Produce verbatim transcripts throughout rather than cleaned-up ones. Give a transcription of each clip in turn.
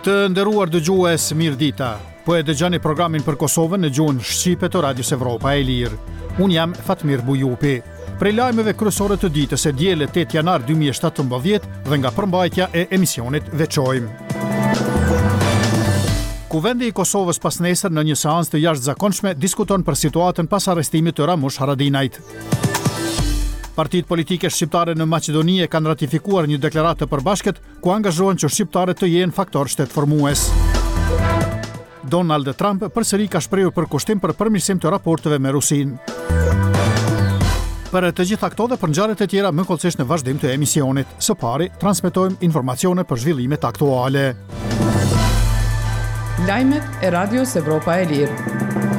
Të nderuar dëgjues, mirëdita. Po e dëgjoni programin për Kosovën në gjuhën shqipe të Radios Evropa e Lirë. Unë jam Fatmir Bujupi. Prej lajmeve kryesore të ditës e diele tetë janar dy mijë e shtatëmbëdhjetë dhe nga përmbajtja e emisionit veçojmë. Kuvendi i Kosovës pas nesër në një seancë të jashtëzakonshme diskuton për situatën pas arrestimit të Ramush Haradinajt. Partitë politike shqiptare në Maqedoni e kanë ratifikuar një deklaratë të përbashkët ku angazhohen që shqiptarët të jenë faktor shtetformues. Donald Trump përsëri ka shprehur përkushtim për përmirësim të raporteve me Rusinë. Për të gjitha këto dhe për ngjarjet e tjera më kollësisht në vazhdim të emisionit. Së pari, transmetojmë informacione për zhvillimet aktuale. Lajmet e Radios Evropa e Lirë.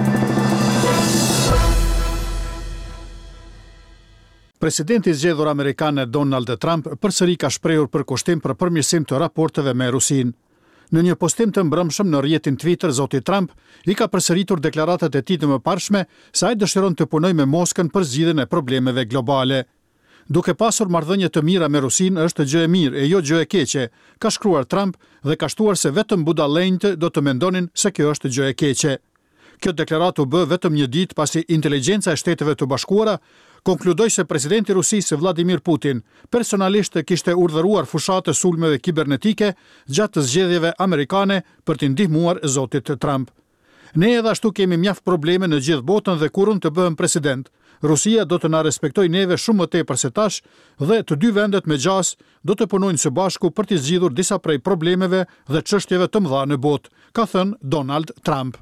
Presidenti i zgjedhur amerikan Donald Trump përsëri ka shprehur përkushtim për përmirësim të raporteve me Rusinë. Në një postim të mbrëmshëm në rrjetin Twitter, zoti Trump i ka përsëritur deklaratat e tij të mëparshme se ai dëshiron të punojë me Moskën për zgjidhjen e problemeve globale. Duke pasur marrëdhënie të mira me Rusinë është gjë e mirë e jo gjë e keqe, ka shkruar Trump dhe ka shtuar se vetëm budallënjtë do të mendonin se kjo është gjë e keqe. Kjo deklaratë u bë vetëm një ditë pasi Inteligjenca e Shteteve të Bashkuara konkludoi se presidenti i Rusisë Vladimir Putin personalisht kishte urdhëruar fushatë sulmeve kibernetike gjatë të zgjedhjeve amerikane për t'i ndihmuar zotit Trump. Ne edhe ashtu kemi mjaft probleme në gjithë botën dhe kur unë të bëhem president, Rusia do të na respektojë neve shumë më tepër se tash dhe të dy vendet me gjas do të punojnë së bashku për të zgjidhur disa prej problemeve dhe çështjeve të mëdha në botë, ka thënë Donald Trump.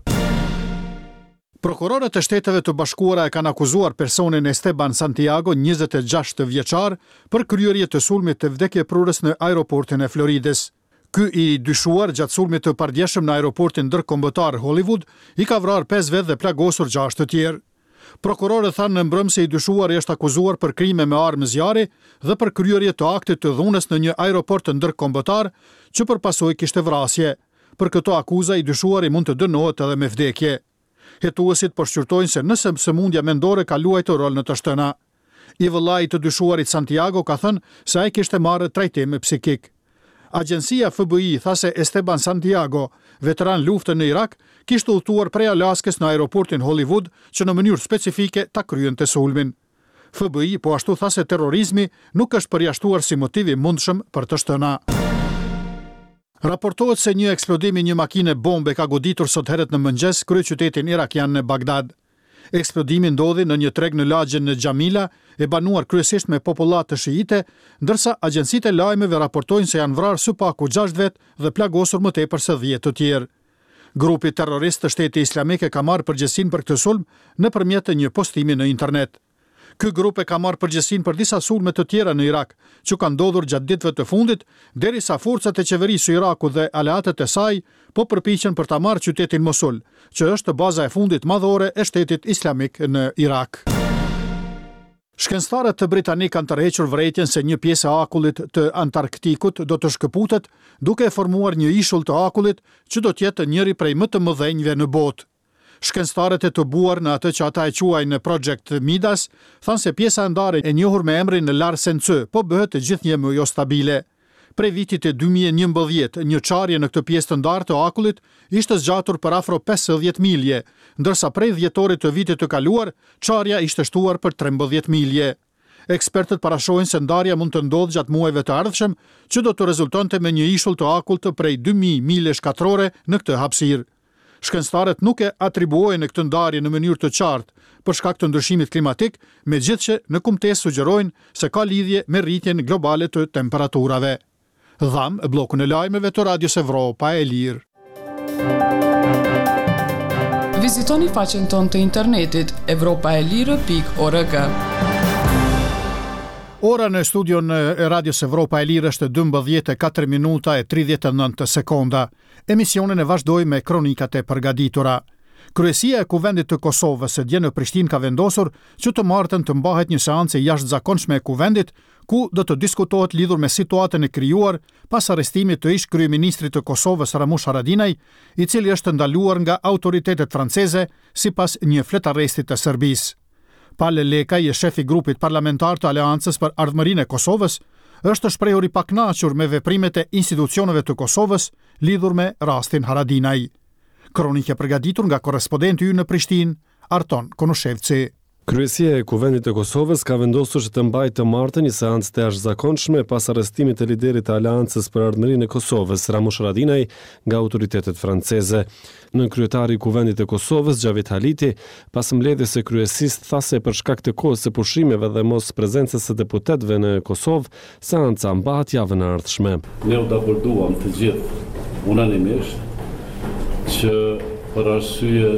Prokurorët e Shteteve të Bashkuara e kanë akuzuar personin Esteban Santiago, njëzet e gjashtë vjeçar, për kryerje të sulmit të vdekjeprurës në aeroportin e Floridës. Ky i dyshuar gjatë sulmit të pardjeshëm në aeroportin ndërkombëtar Hollywood i ka vrarë pesë vetë dhe plagosur gjashtë të tjerë. Prokurorët thanë në mbrëmë se i dyshuari është akuzuar për krime me armë zjarri dhe për kryerje të aktit të dhunës në një aeroport ndërkombëtar që për pasojë kishte vrasje. Për këto akuza i dyshuari mund të dënohet edhe me vdekje. Hetuesit po shqyrtojnë se nëse sëmundja mendore ka luajtur rol në të shtëna. I vëllai të dyshuarit Santiago ka thënë se ai kishte marrë trajtim psikik. Agjencia F B I tha se Esteban Santiago, veteran lufte në Irak, kishte udhëtuar prej Alaskës në aeroportin Hollywood që në mënyrë specifike ta kryente sulmin. F B I po ashtu tha se terrorizmi nuk është përjashtuar si motiv i mundshëm për të shtëna. Raportohet se një eksplodim i një makine bombe ka goditur sot herët në mëngjes kryeqytetin irakian në Bagdad. Eksplodimi ndodhi në një treg në lagjen në Xhamila, e banuar kryesisht me popullat të shiite, ndërsa agjencitë e lajmeve raportojnë se janë vrarë së paku gjashtë vetë dhe plagosur më tepër se dhjetë të tjerë. Grupi terrorist të Shtetit Islamik e ka marrë përgjegjësinë për këtë sulm nëpërmjet një postimi në internet. Ky grup e ka marrë përgjegjësinë për disa sulme të tjera në Irak, që kanë ndodhur gjatë ditëve të fundit, derisa forcat e qeverisë së Irakut dhe aleatët e saj po përpiqen për ta marrë qytetin Mosul, që është baza e fundit madhore e Shtetit Islamik në Irak. Shkencëtarët britanik kanë tërhequr vërejtjen se një pjesë e akullit të Antarktikut do të shkëputet, duke e formuar një ishull të akullit që do të jetë njëri prej më të mëdhenjve në botë. Shkencëtarët e të buar në atë që ata e quajnë Project Midas thanë se pjesa e ndarë e njohur me emrin Larsen C po bëhet gjithnjë më jo stabile. Prej vitit e dy mijë e njëmbëdhjetë, një çarje në këtë pjesë të ndarë të akullit ishte zgjatur për afro pesëdhjetë milje, ndërsa prej dhjetorit të vitit të kaluar, çarja ishte shtuar për trembëdhjetë milje. Ekspertët parashojnë se ndarja mund të ndodhë gjatë muajve të ardhshëm, që do të rezultonte me një ishull të akullt të prej dy mijë milje shkatrore në këtë hapësirë. Shkencëtarët nuk e atribuojnë këtë ndarje në mënyrë të qartë për shkak të ndryshimit klimatik, megjithëse në kumtesë sugjerojnë se ka lidhje me rritjen globale të temperaturave. Dham bllokun e lajmeve të Radios Evropa e Lirë. Vizitoni faqen tonë të internetit evropaelire pikë org. Ora në studion e Radios Evropa e Lirë është dymbëdhjetë e katër minuta e tridhjetë e nëntë sekonda. Emisionin e vazhdoj me kronikat e përgatitura. Kryesia e Kuvendit të Kosovës dje në Prishtinë ka vendosur që të martën të mbahet një seancë jashtëzakonshme e Kuvendit, ku do të diskutohet lidhur me situatën e krijuar pas arrestimit të ish kryeministrit të Kosovës Ramush Haradinaj, i cili është ndaluar nga autoritetet franceze sipas një fletarresti të Serbisë. Pale Lekaj, shefi grupit parlamentar të Aleancës për Ardhmërinë e Kosovës, është shprehur i pakënaqur me veprimet e institucioneve të Kosovës lidhur me rastin Haradinaj. Kronikë e përgatitur nga korrespondenti ynë në Prishtinë, Arton Konushevci. Kryesia e Kuvendit të Kosovës ka vendosur që të mbajë të martën një seancë të jashtëzakonshme pas arrestimit të liderit të Aleancës për Ardhmërinë e Kosovës, Ramush Haradinaj, nga autoritetet franceze. Nën kryetari i Kuvendit të Kosovës, Xhavit Haliti, pas mbledhjes së kryesisë tha se për shkak të kohës së pushimeve dhe mos prezencës së deputetëve në Kosovë, seanca mbahet javën e ardhshme. Ne u dakorduam të gjithë unanimisht që për arsye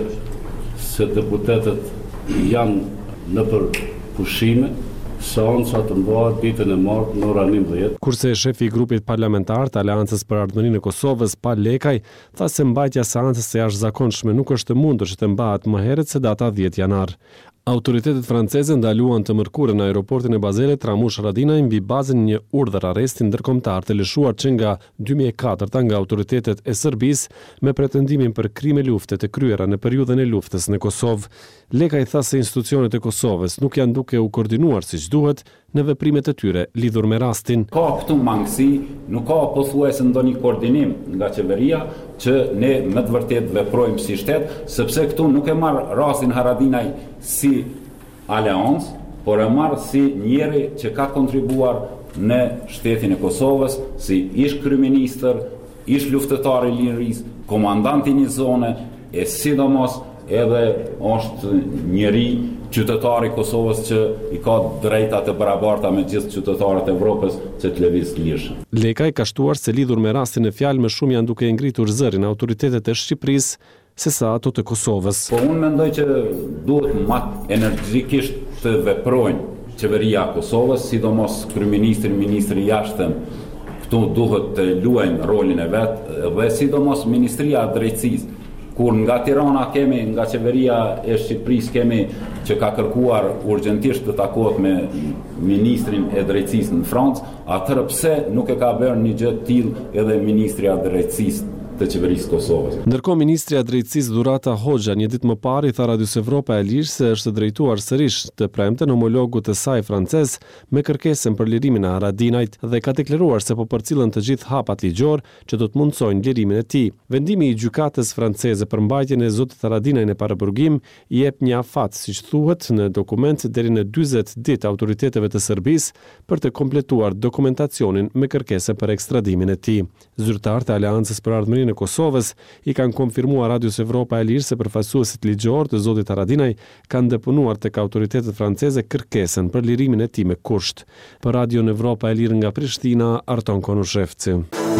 se deputetët janë në për pushime, seanca të mbahet ditën e martë në orën njëmbëdhjetë. Kurse shefi i grupit parlamentar të Aleancës për Ardhmërinë e Kosovës, Pal Lekaj, tha se mbajtja e seancës së jashtëzakonshme nuk është e mundur që të mbahet më herët se data dhjetë janar. Autoritetet franceze ndaluan të mërkurën në aeroportin e Bazelit Ramush Haradinaj mbi bazën një urdhër arresti ndërkombëtar të lëshuar që nga dy mijë e katër nga autoritetet e Serbisë me pretendimin për krime lufte të kryera në periudhën e luftës në Kosovë. Lekaj tha se institucionet e Kosovës nuk janë duke u koordinuar siç duhet në veprimet e tyre lidhur me rastin. Ka këtu mangësi, nuk ka pothuajse ndonjë koordinim nga qeveria që ne me të vërtet veprojmë si shtet, sepse këtu nuk e marr rastin Haradinaj si aleancë, por e marr si njeri që ka kontribuar në shtetin e Kosovës, si ish kryeministër, ish luftëtar i lirisë, komandant i një zone, e sidomos edhe është njeri qytetari i Kosovës që i ka drejta të barabarta me gjithë qytetarët e Evropës që të lëviz lirshëm. Lekaj ka shtuar se lidhur me rastin e fjalë më shumë janë duke ngritur zërin autoritetet e Shqipërisë sesa ato të Kosovës. Po unë mendoj që duhet më energjikisht të veprojnë qeveria e Kosovës, sidomos kryeministri, ministri i jashtëm, këtu duhet të luajnë rolin e vet, dhe sidomos Ministria e Drejtësisë. Kur nga Tirana kemi, nga qeveria e Shqipërisë kemi që ka kërkuar urgjentisht të takohet me ministrin e drejtësisë në Francë, atëherë pse nuk e ka bërë një gjë të tillë edhe ministri i drejtësisë të qeverisë Kosovës. Ndërkohë ministri i drejtësisë Durata Hoxha një ditë më parë i tha Radios Evropa e Lirë se është drejtuar sërish të premten homologut të saj francez me kërkesën për lirimin e Haradinajt dhe ka deklaruar se po përcillen të gjithë hapat ligjor që do të mundsojnë lirimin e tij. Vendimi i gjykatës franceze për mbajtjen e zotit Haradinaj në paraburgim i jep një afat, siç thuhet në dokument, deri në dyzet ditë autoriteteve të Serbisë për të kompletuar dokumentacionin me kërkesën për ekstradimin e tij. Zyrtarët e Aleancës për Ardhmërinë e Kosovës i kanë konfirmuar Radios Evropa e Lirë se përfaqësuesit ligjor të zotit Haradinaj kanë depunuar tek autoritetet franceze kërkesën për lirimin e tij me kusht. Për Radion Evropa e Lirë nga Prishtina, Arton Konushevci.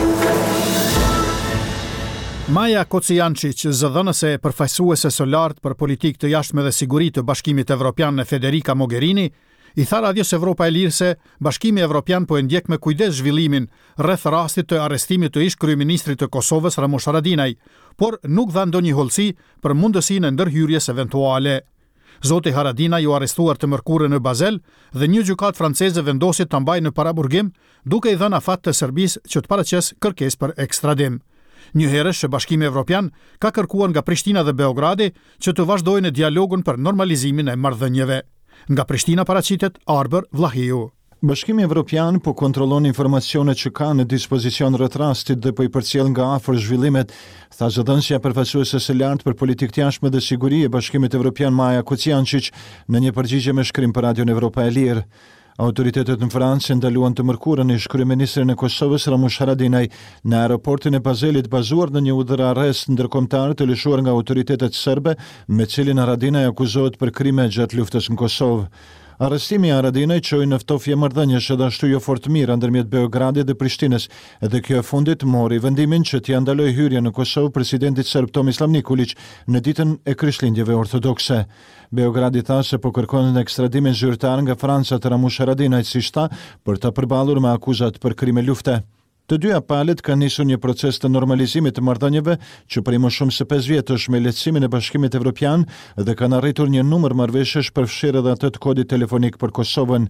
Maja Kocijančić, zëdhënëse e përfaqësuese së lartë për politikë të jashtme dhe siguri të Bashkimit Evropian në Federica Mogherini, i tha Radios Evropa e Lirë se Bashkimi Evropian po e ndjek me kujdes zhvillimin rreth rastit të arrestimit të ish kryeministrit të Kosovës Ramush Haradinaj, por nuk dha ndonjë hollësi për mundësinë e ndërhyrjes eventuale. Zoti Haradinaj u arrestuar të mërkurën në Bazel dhe një gjykatë franceze vendosi ta mbajë në paraburgim, duke i dhënë afat të Serbisë që të paraqes kërkesë për ekstradim. Njëherësh që Bashkimi Evropian ka kërkuar nga Prishtina dhe Beogradi që të vazhdojnë dialogun për normalizimin e marrëdhënieve. Nga Prishtina paraqitet Arber Vlahiu. Bashkimi Evropian po kontrollon informacionet që ka në dispozicion rreth rastit dhe po i përcjell nga afër zhvillimet, tha zëdhënësja përfaqësuese së lartë për politikë të jashtme dhe siguri e Bashkimit Evropian Maja Kocijančić në një përgjigje me shkrim për Radion Evropa e Lirë. Autoritetet në Francë ndaluan të mërkurën ish kryeministrin e Kosovës Ramush Haradinaj në aeroportin e Bazelit bazuar në një urdhër arrest ndërkombëtar të lëshuar nga autoritetet serbe, me cilin Haradinaj akuzohet për krime gjatë luftës në Kosovë. Arrestimi i Haradinaj çoi në ftofje marrëdhënies edhe ashtu jo fort mirë ndërmjet Beogradit dhe Prishtinës, edhe kjo e fundit mori vendimin që t'i ndaloj hyrjen në Kosovë presidentit serb Tomislav Nikolić në ditën e Krishtlindjeve ortodokse. Beogradi tha se po kërkon ekstradimin zyrtar nga Franca të Ramush Haradinajt si shta për të përballur me akuzat për krime lufte. Të dyja palët kanë nisur një proces të normalizimit të marrëdhënieve që prej më shumë se pesë vjetësh me lehtësimin e Bashkimit Evropian dhe kanë arritur një numër marrëveshjesh përfshirë edhe atë të kodit telefonik për Kosovën.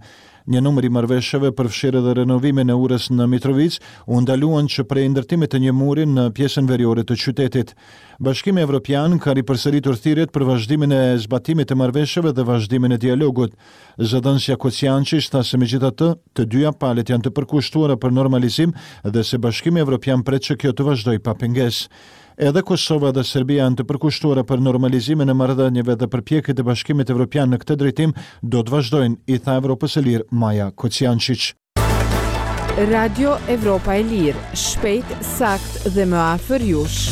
Një numër i marrëveshjeve përfshirë edhe renovimin e urës në Mitrovic, u ndaluan që prej ndërtimit të një muri në pjesën veriore të qytetit. Bashkimi Evropian ka ripërsëritur thirrjet për vazhdimin e zbatimit të marrëveshjeve dhe vazhdimin e dialogut. Zëdhënësja Kociançi tha se megjithatë, të dyja palët janë të përkushtuara për normalizim dhe se Bashkimi Evropian pret që kjo të vazhdojë pa pengesë. Edhe Kosova dhe Serbia janë të përkushtuara për normalizimin e marrëdhënieve dhe përpjekjet e Bashkimit Evropian në këtë drejtim do të vazhdojnë, i tha Evropës së Lirë Maja Kociančić. Radio Evropa e Lirë, shpejt, sakt dhe më afër jush.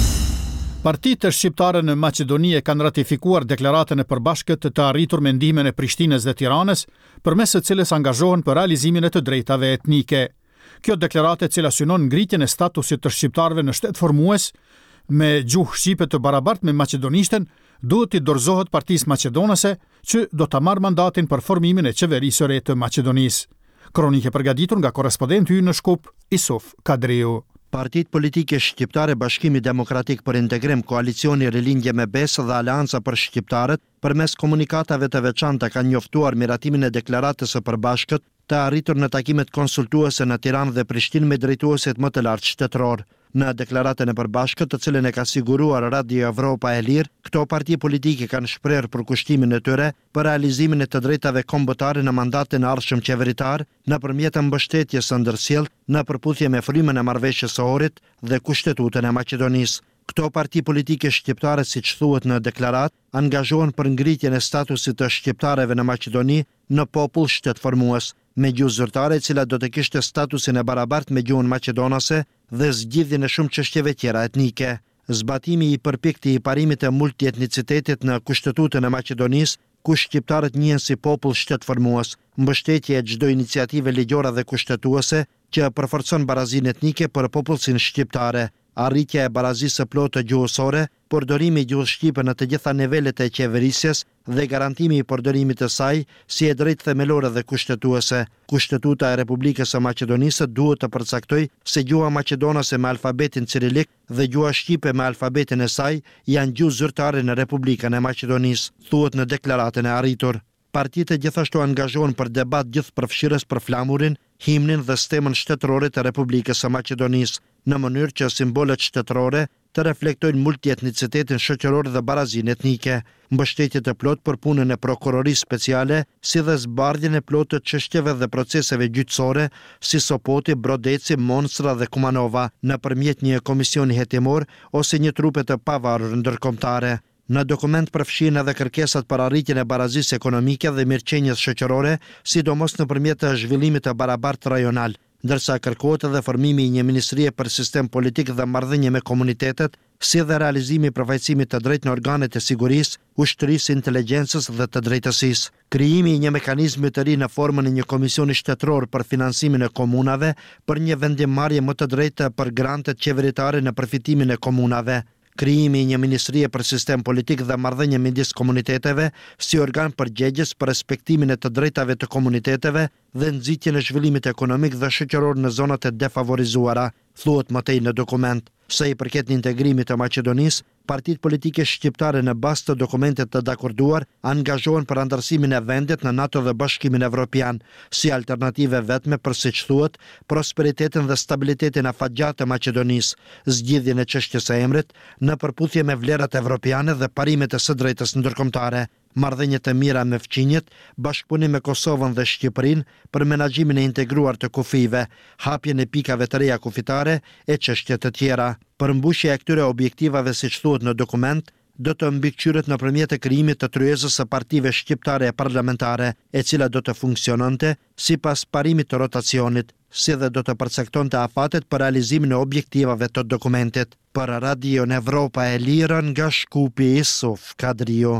Partitë shqiptare në Maqedoni e kanë ratifikuar deklaratën e përbashkët të arritur me ndihmën e Prishtinës dhe Tiranës, përmes së cilës angazhohen për realizimin e të drejtave etnike. Kjo deklaratë, e cila synon ngritjen e statusit të shqiptarëve në shtet formues me gjuhë shqipe të barabartë me maqedonishtën, duhet i dorëzohet Partisë Maqedonase, që do ta marrë mandatin për formimin e qeverisë së re të Maqedonisë. Kronikë përgatitur nga korrespondenti ynë në Shkup, Isuf Kadriu. Partitë politike shqiptare, Bashkimi Demokratik për Integrim, Koalicioni Rilindje me Besë dhe Aleanca për Shqiptarët, përmes komunikatave të veçanta kanë njoftuar miratimin e deklaratës së përbashkët të arritur në takimet konsultuese në Tiranë dhe Prishtinë me drejtuesit më të lartë shtetëror. Në deklaratën e përbashkët, të cilën e ka siguruar Radio Evropa e Lirë, këto parti politike kanë shprehur përkushtimin e tyre për realizimin e të drejtave kombëtare në mandatin e ardhshëm qeveritar, nëpërmjet mbështetjes së ndërsjellë në përputhje me frymën e marrëveshjes së Ohrit dhe Kushtetutën e Maqedonisë. Këto parti politike shqiptare, siç thuhet në deklaratë, angazhohen për ngritjen e statusit të shqiptarëve në Maqedoni në popull shtetformues, me gjuhë zyrtare, e cila do të kishte statusin e barabartë me gjuhën maqedonase dhe zgjidhjen e shumë çështjeve tjera etnike. Zbatimi i përpiktje i parimit të multietnicitetit në Kushtetutën e Maqedonisë, ku shqiptarët njihen si popull shtetformues, mbështetje e çdo iniciative ligjore dhe kushtetuese që përforcon barazinë etnike për popullsinë shqiptare, arritja e barazisë së plotë gjuhësore, përdorimi i gjuhës shqipe në të gjitha nivelet e qeverisjes dhe garantimi i përdorimit të saj si e drejtë themelore dhe kushtetuese. Kushtetuta e Republikës së Maqedonisë duhet të përcaktojë se gjuha maqedonase me alfabetin cirilik dhe gjuha shqipe me alfabetin e saj janë gjuhë zyrtare në Republikën e Maqedonisë, thuhet në deklaratën e arritur. Partitë gjithashtu angazhohen për debat gjithëpërfshirës për flamurin, himnin dhe stemën shtetërore të Republikës së Maqedonisë, në mënyrë që simbolet shtetërore të reflektojnë multietnicitetin shoqëror dhe barazinë etnike, mbështetje të plot për punën e prokurorisë speciale, si dhe zbardhjen e plotë të çështjeve dhe proceseve gjyqësore, si Sopoti, Brodeci, Monstra dhe Kumanova, nëpërmjet një komisioni hetimor ose një trupe të pavarur ndërkombëtare. Në dokument përfshihen edhe kërkesat për arritjen e barazisë ekonomike dhe mirëqenies shoqërore, sidomos nëpërmjet të zhvillimit të barabartë rajonal, ndërsa kërkohet edhe formimi i një ministrie për sistem politik dhe marrëdhënie me komunitetet, si dhe realizimi i përfaqësimit të drejtë në organet e sigurisë, ushtrisë, inteligjencës dhe të drejtësisë. Krijimi i një mekanizmi të ri në formën e një komisioni shtetëror për finansimin e komunave për një vendimmarrje më të drejtë për grantet qeveritare në përfitimin e komunave. Krijimi i një ministrie për sistem politik dhe marrëdhënie midis komuniteteve si organ përgjegjës për respektimin e të drejtave të komuniteteve dhe nxitjen e zhvillimit ekonomik dhe shoqëror në zonat e defavorizuara, thuhet më tej në dokument. Sa i përket integrimit të Maqedonisë, partitë politike shqiptare në bazë të dokumentit të dakorduar angazhohen për antarësimin e vendit në NATO dhe Bashkimin Evropian, si alternative vetme për, siç thuhet, prosperitetin dhe stabilitetin afatgjatë të Maqedonisë, zgjidhjen e çështjes së emrit në përputhje me vlerat evropiane dhe parimet e së drejtës ndërkombëtare, marrëdhënie të mira me fqinjet, bashkëpunim me Kosovën dhe Shqipërinë për menaxhimin e integruar të kufive, hapjen e pikave të reja kufitare e çështje të tjera. Përmbushja e këtyre objektivave, siç thuhet në dokument, do të mbikëqyret nëpërmjet të krijimit të tryezës së partive shqiptare e parlamentare, e cila do të funksiononte sipas parimit të rotacionit, si dhe do të përcaktonte afatet për realizimin e objektivave të dokumentit. Për Radio Evropa e Lirë, nga Shkupi, Isuf Kadriu.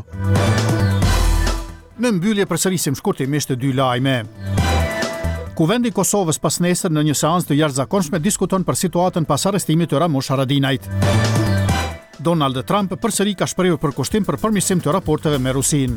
Në mbyllje përsërisim shkurtimisht dy lajme. Kuvendi i Kosovës pas nesër në një seancë të jashtëzakonshme diskuton për situatën pas arrestimit të Ramush Haradinajt. Donald Trump përsëri ka shprehur përkushtim për përmirësim të raporteve me Rusinë.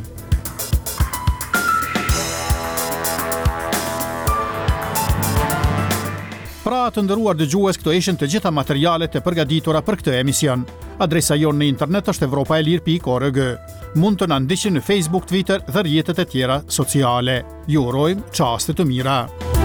Pra të nderuar dëgjues, këto ishin të gjitha materialet e përgatitura për këtë emision. Adresa jonë në internet është evropaelir pikë org. mund të na ndiqni në Facebook, Twitter dhe rrjetet e tjera sociale. Ju urojmë çaste të mira.